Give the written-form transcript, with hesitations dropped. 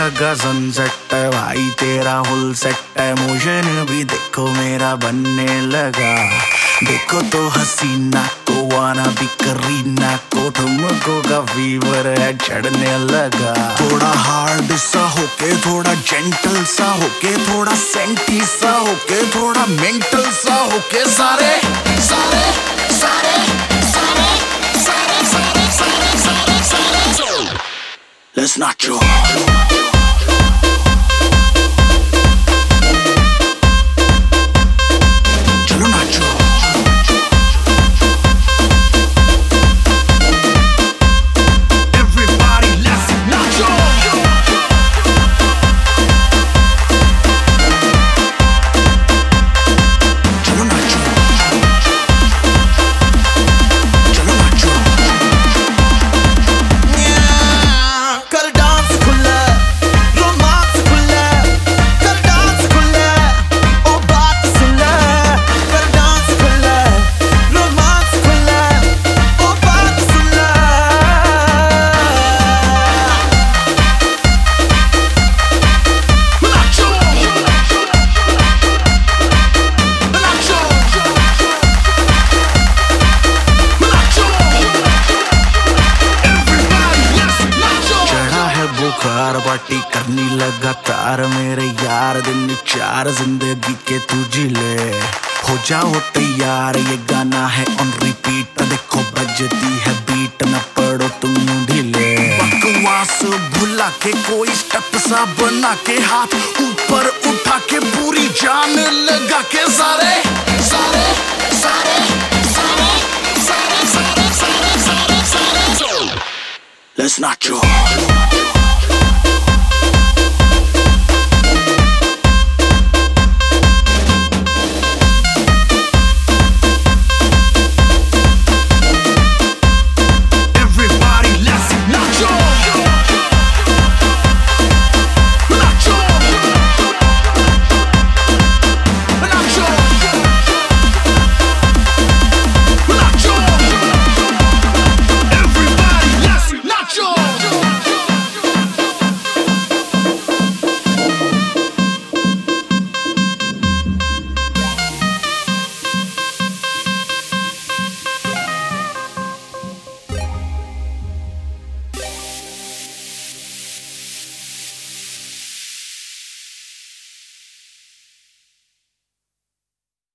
लगा सनसेट है भाई तेरा फुल सेट है, मोशन भी देखो मेरा बनने लगा। देखो तो हसीना को वाना भी करीना को, तुमको का फीवर है चढ़ने लगा। थोड़ा हार्ड सा होके थोड़ा जेंटल सा होके, थोड़ा सेंटी सा होके थोड़ा मेंटल सा होके, सारे सारे सारे सारे सारे सारे सारे सारे सारे Let's not joke. पार्टी करनी लगातार मेरे यार, दिन चार जिंदगी के तू जिले। हो जाओ तैयार ये गाना है ऑन रिपीट, देखो बजती है बीट न पड़ो तुम ढीले। बकवास भुला के कोई स्टेप सा बना के, हाथ ऊपर उठा के पूरी जान लगा के, सारे सारे सारे सारे सारे सारे सारे सारे सारे Let's not joke.